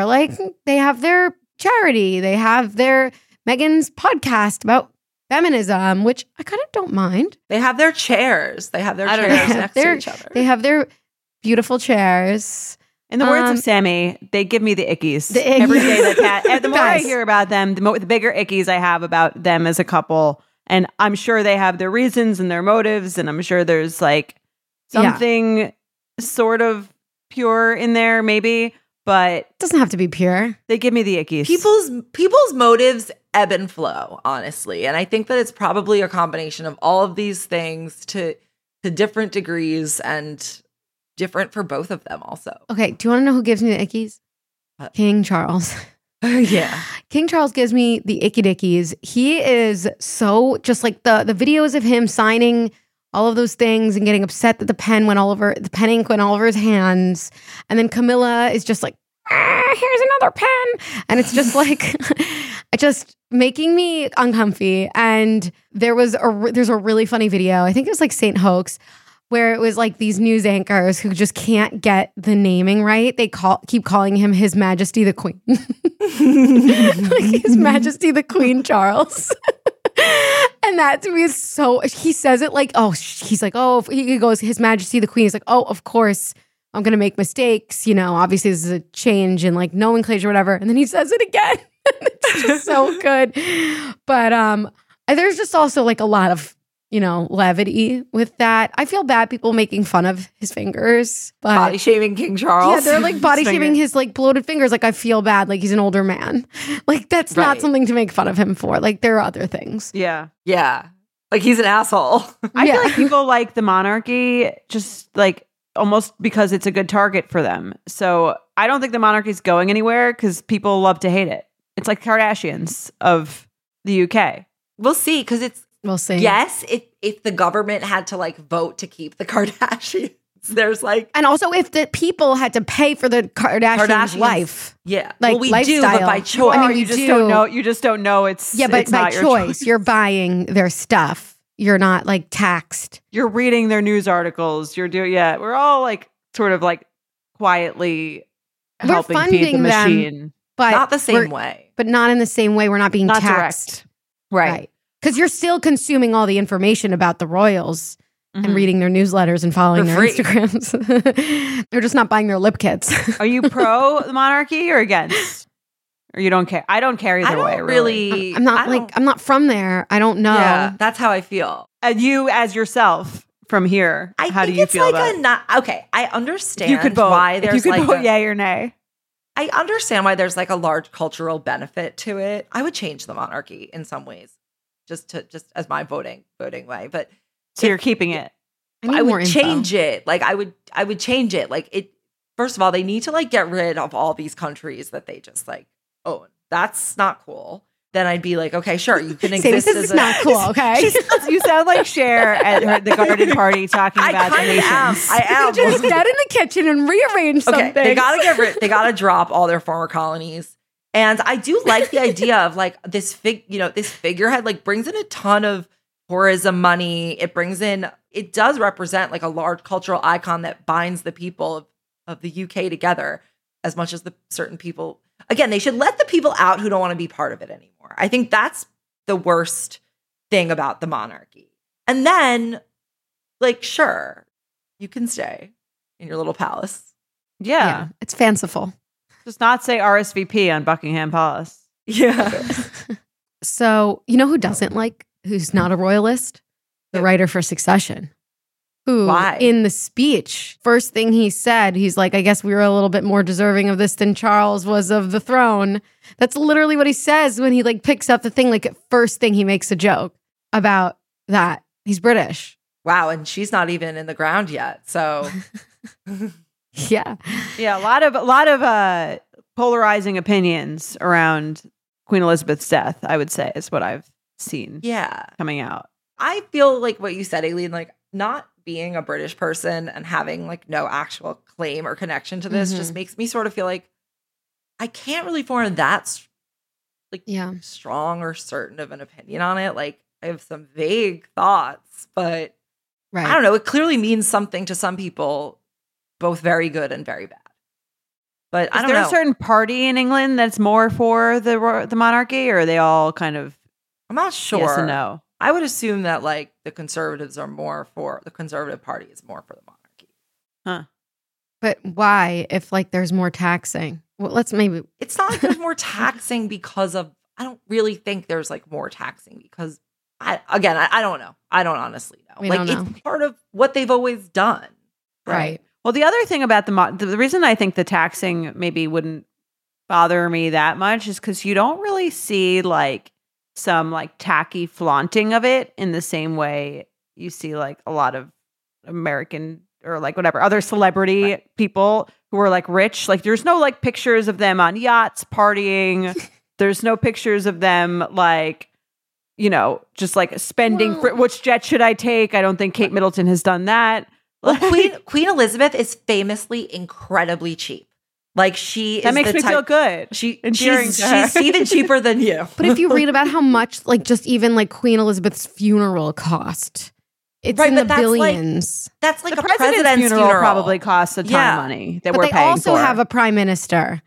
their charity. They have their Meghan's podcast about feminism, which I kind of don't mind. They have their chairs. They have their chairs next to each other. They have their beautiful chairs. In the words of Sammy, they give me the ickies. Every day the more I hear about them, the bigger ickies I have about them as a couple. And I'm sure they have their reasons and their motives. And I'm sure there's like something sort of pure in there, maybe. But it doesn't have to be pure. They give me the ickies. People's motives ebb and flow, honestly. And I think that it's probably a combination of all of these things to different degrees and different for both of them also. Okay, do you want to know who gives me the ickies? King Charles. Yeah. King Charles gives me the icky dickies. He is so just like the videos of him signing all of those things and getting upset that the pen ink went all over his hands. And then Camilla is just like, here's another pen. And it's just like, just making me uncomfy. And there's a really funny video. I think it was like St. Hoax, where it was like these news anchors who just can't get the naming right. They keep calling him His Majesty the Queen. Like His Majesty the Queen Charles. And that to me is so, he says it like, he's like, he goes, His Majesty the Queen. He's like, of course, I'm going to make mistakes. Obviously this is a change in like nomenclature or whatever. And then he says it again. It's just so good. But there's just also like a lot of levity with that. I feel bad people making fun of his fingers. But body shaming King Charles. Yeah, they're like body shaming his like bloated fingers. Like I feel bad. Like he's an older man. Like that's not something to make fun of him for. Like there are other things. Yeah. Yeah. Like he's an asshole. I feel like people like the monarchy just like almost because it's a good target for them. So I don't think the monarchy's going anywhere because people love to hate it. It's like Kardashians of the UK. We'll see because we'll see. Yes, if the government had to like vote to keep the Kardashians, there's like, and also if the people had to pay for the Kardashians' life. Yeah, like well, we lifestyle. do, but by choice. I mean, you just don't know. You just don't know. But it's by choice. You're buying their stuff. You're not like taxed. You're reading their news articles. You're doing. Yeah, we're all like sort of like quietly helping feed the machine, but not the same way. But not in the same way. We're not being taxed. Direct. Right. Because you're still consuming all the information about the royals and reading their newsletters and following their Instagrams. They're just not buying their lip kits. Are you pro the monarchy or against? Or you don't care? I don't care either way. Really, I'm not from there. I don't know. Yeah, that's how I feel. And you, as yourself from here, how do you feel about it? Okay, I understand you could vote, why there's you could vote yay or nay. I understand why there's like a large cultural benefit to it. I would change the monarchy in some ways, just as my voting way. But so you're keeping it. I would change it. Like I would change it. Like it. First of all, they need to like get rid of all these countries that they just like own. That's not cool. Then I'd be like, okay, sure, you can exist. This is not cool. Okay, you sound like Cher at the garden party talking about the nations. I am. Just dead in the kitchen and rearrange something. They gotta get rid. They gotta drop all their former colonies. And I do like the idea of like this this figurehead like brings in a ton of tourism money. It does represent like a large cultural icon that binds the people of the UK together as much as the certain people. Again, they should let the people out who don't want to be part of it anymore. I think that's the worst thing about the monarchy. And then, like, sure, you can stay in your little palace. Yeah. It's fanciful. Just not say RSVP on Buckingham Palace. Yeah. So, you know who doesn't like, who's not a royalist? The writer for Succession. Who, in the speech, first thing he said, he's like, I guess we were a little bit more deserving of this than Charles was of the throne. That's literally what he says when he like picks up the thing. Like first thing he makes a joke about that. He's British. Wow. And she's not even in the ground yet. So yeah. Yeah. A lot of polarizing opinions around Queen Elizabeth's death, I would say, is what I've seen coming out. I feel like what you said, Aileen, like not being a British person and having like no actual claim or connection to this just makes me sort of feel like I can't really form that like strong or certain of an opinion on it. Like I have some vague thoughts, but I don't know. It clearly means something to some people, both very good and very bad. But I don't know. Is there a certain party in England that's more for the monarchy, or are they all kind of? I'm not sure. Yes and no. I would assume that like the Conservative Party is more for the monarchy. Huh. But why if like there's more taxing? Well, it's not like there's more taxing because of, I don't really think there's like more taxing because I don't know. I don't honestly know. It's part of what they've always done. Right. Well, the other thing about the reason I think the taxing maybe wouldn't bother me that much is because you don't really see like some like tacky flaunting of it in the same way you see like a lot of American or like whatever other celebrity people who are like rich. Like there's no like pictures of them on yachts partying. There's no pictures of them like, just like spending. Which jet should I take? I don't think Kate Middleton has done that. Well, Queen Elizabeth is famously incredibly cheap. Like that makes me feel good. She's even cheaper than you. But if you read about how much, like, just even like Queen Elizabeth's funeral cost, it's in the billions. That's like the a president's funeral probably costs a ton of money that we're paying for. But they also have a prime minister,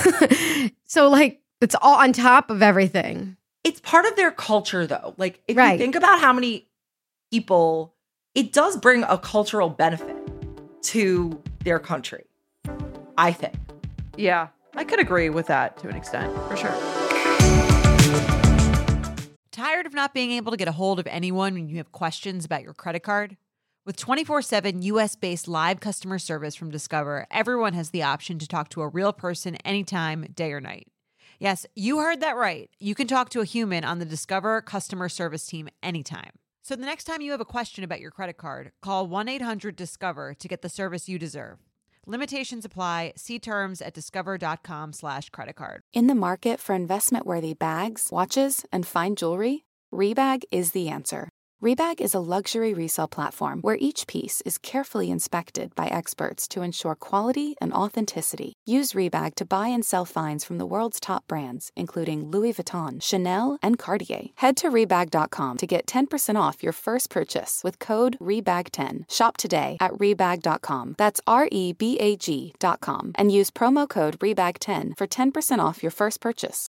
so like it's all on top of everything. It's part of their culture, though. Like if you think about how many people, it does bring a cultural benefit to their country. I think. Yeah, I could agree with that to an extent, for sure. Tired of not being able to get a hold of anyone when you have questions about your credit card? With 24/7 US-based live customer service from Discover, everyone has the option to talk to a real person anytime, day or night. Yes, you heard that right. You can talk to a human on the Discover customer service team anytime. So the next time you have a question about your credit card, call 1-800-DISCOVER to get the service you deserve. Limitations apply. See terms at discover.com/creditcard. In the market for investment-worthy bags, watches, and fine jewelry, Rebag is the answer. Rebag is a luxury resale platform where each piece is carefully inspected by experts to ensure quality and authenticity. Use Rebag to buy and sell finds from the world's top brands, including Louis Vuitton, Chanel, and Cartier. Head to Rebag.com to get 10% off your first purchase with code REBAG10. Shop today at Rebag.com. That's REBAG.com. And use promo code REBAG10 for 10% off your first purchase.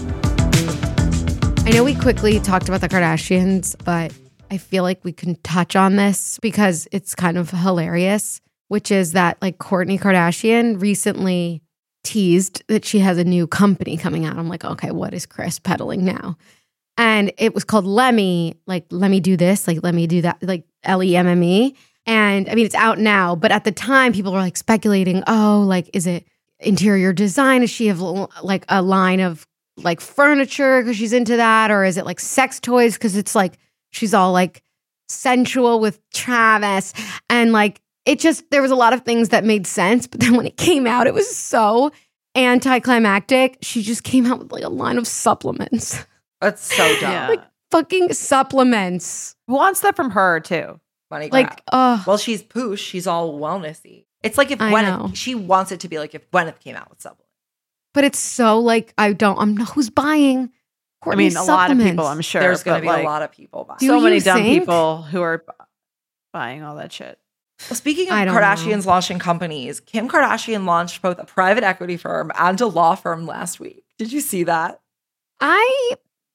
I know we quickly talked about the Kardashians, but I feel like we can touch on this because it's kind of hilarious, which is that like Kourtney Kardashian recently teased that she has a new company coming out. I'm like, okay, what is Kris peddling now? And it was called Lemme, like, let me do this, like, let me do that, like LEMME. And I mean, it's out now, but at the time people were like speculating, oh, like, is it interior design? Does she have like a line of like furniture because she's into that? Or is it like sex toys because it's like, she's all like sensual with Travis, and like it just, there was a lot of things that made sense. But then when it came out, it was so anticlimactic. She just came out with like a line of supplements. That's so dumb. Yeah. Like fucking supplements. Who wants that from her too? Money Like, grab. Well, she's poosh. She's all wellnessy. It's like if Gwyneth, she wants it to be like if Gwyneth came out with supplements. But it's so like, I'm not, who's buying Kourtney I mean, a lot of people, I'm sure. There's going to be like, a lot of people buying. So many dumb think? people who are buying all that shit. Well, speaking of Kardashians launching companies, Kim Kardashian launched both a private equity firm and a law firm last week. Did you see that? I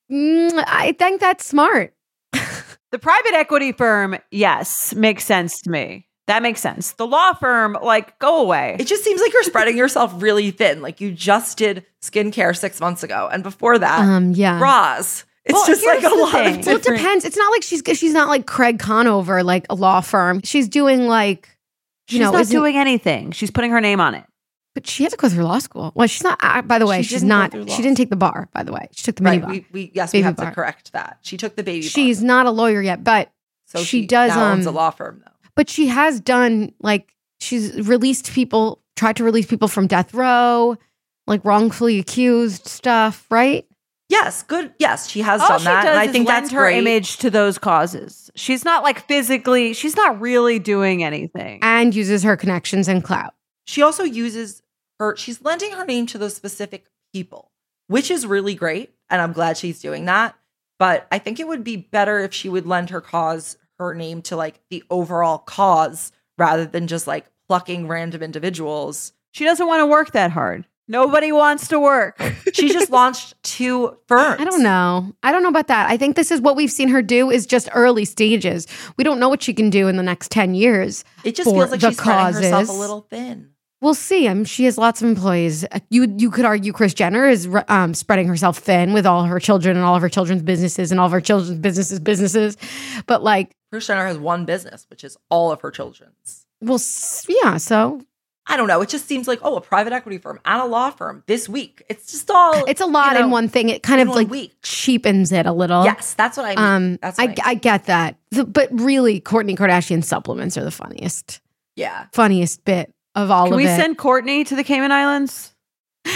think that's smart. The private equity firm, yes, makes sense to me. That makes sense. The law firm, like, go away. It just seems like you're spreading yourself really thin. Like you just did skincare 6 months ago. And before that, bras. It's just like a lot of different... Well, it depends. It's not like she's not like Craig Conover, like a law firm. She's doing like, she's not doing anything. She's putting her name on it. But she had to go through law school. Well, she's not, by the way, she didn't take the bar, by the way. She took the mini bar. We have to correct that. She took the baby bar. She's not a lawyer yet, but so she does now owns a law firm though. But she has done, like, she's released people, tried to release people from death row, like wrongfully accused stuff, right? Yes, good. Yes, she has done that. And I think that's her great. Image to those causes. She's not like physically, she's not really doing anything. And uses her connections and clout. She also uses she's lending her name to those specific people, which is really great. And I'm glad she's doing that. But I think it would be better if she would lend her name to like the overall cause rather than just like plucking random individuals. She doesn't want to work that hard. Nobody wants to work. She just launched 2 firms. I don't know about that. I think this is what we've seen her do is just early stages. We don't know what she can do in the next 10 years. It just feels like she's spreading herself a little thin. We'll see. She has lots of employees. You could argue Kris Jenner is spreading herself thin with all her children and all of her children's businesses and all of her children's businesses. But like, Kris Jenner has one business, which is all of her children's. Well, yeah. So I don't know. It just seems like, a private equity firm and a law firm this week. It's just all. It's a lot in one thing. It kind of like cheapens it a little. Yes, that's what I mean. I get that. But really, Kourtney Kardashian supplements are the funniest. Yeah. Funniest bit of all of it. Can we send Kourtney to the Cayman Islands? No.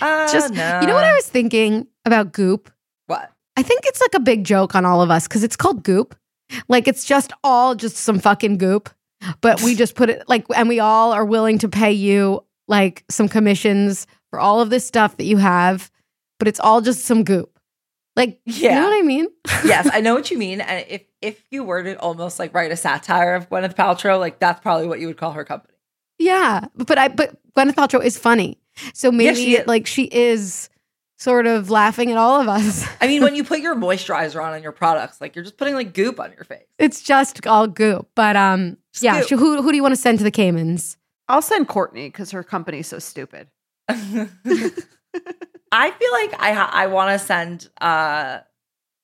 You know what I was thinking about Goop? What? I think it's like a big joke on all of us because it's called Goop. Like it's just some fucking goop. But we just put it like, and we all are willing to pay you like some commissions for all of this stuff that you have, but it's all just some goop. Like, You know what I mean? Yes, I know what you mean. And if you were to almost like write a satire of Gwyneth Paltrow, like that's probably what you would call her company. Yeah, but Gwyneth Paltrow is funny, so maybe she is sort of laughing at all of us. I mean, when you put your moisturizer on your products, like you're just putting like goop on your face. It's just all goop. But yeah. Who do you want to send to the Caymans? I'll send Kourtney because her company's so stupid. I feel like I want to send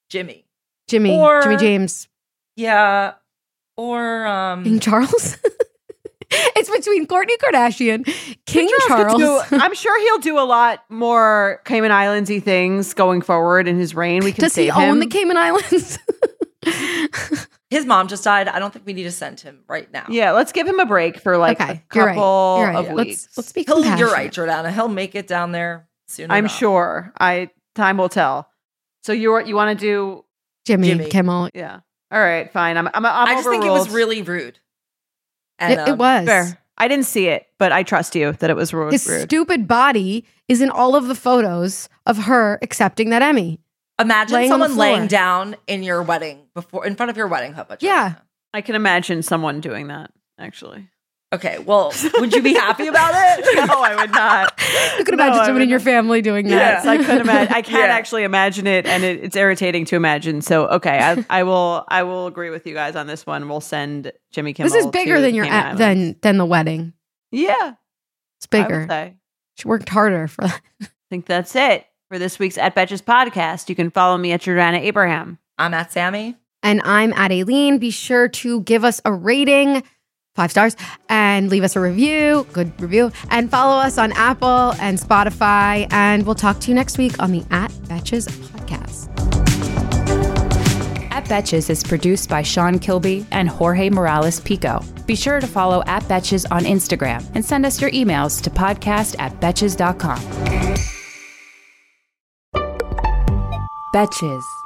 Jimmy. Jimmy James. Yeah. Or King Charles. It's between Kourtney Kardashian, King Charles. I'm sure he'll do a lot more Cayman Islands-y things going forward in his reign. We can Does he own the Cayman Islands? His mom just died. I don't think we need to send him right now. Yeah, let's give him a break for a couple of weeks. Let's be compassionate. You're right, Jordana. He'll make it down there soon I'm enough. sure. Time will tell. So you want to do Jimmy Kimmel? Yeah. All right, fine. I just think it was really rude. And, it was. Fair. I didn't see it, but I trust you that it was rude. His stupid body is in all of the photos of her accepting that Emmy. Imagine someone laying down in your wedding in front of your wedding chuppah. Yeah. I can imagine someone doing that, actually. Okay, well, would you be happy about it? No, I would not. You could imagine someone in your family doing that. Yes, I could imagine. I can't actually imagine it, and it's irritating to imagine. So, okay, I will agree with you guys on this one. We'll send Jimmy Kimmel. This is bigger than than the wedding. Yeah, it's bigger. She worked harder for that. I think that's it for this week's At Betches podcast. You can follow me at Jordana Abraham. I'm at Sammy. And I'm at Aileen. Be sure to give us a rating, 5 stars, and leave us a good review, and follow us on Apple and Spotify. And we'll talk to you next week on the At Betches podcast. At Betches is produced by Sean Kilby and Jorge Morales Pico. Be sure to follow At Betches on Instagram and send us your emails to podcast@betches.com. Betches.